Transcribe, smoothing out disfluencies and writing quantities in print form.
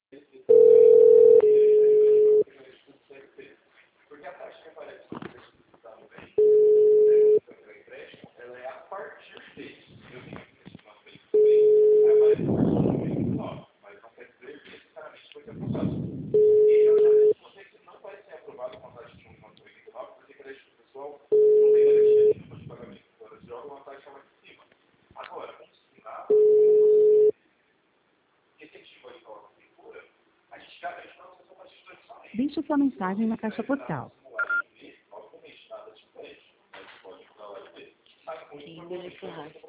Porque a taxa que aparece no preço também, o empréstimo, ela é a partir dele. Eu tenho que uma vez também, aparece no preço mas não quer dizer que necessariamente foi aprovado. E eu já disse você que não vai ser aprovado com a taxa de 1,99, porque crédito pessoal não tem garantia nenhuma de pagamento. Então, eles jogam uma taxa lá em cima. Agora, um sinal, efetivo aí pela prefeitura, a gente garante para você uma instituição. Deixe sua mensagem na caixa postal. Sim, beleza,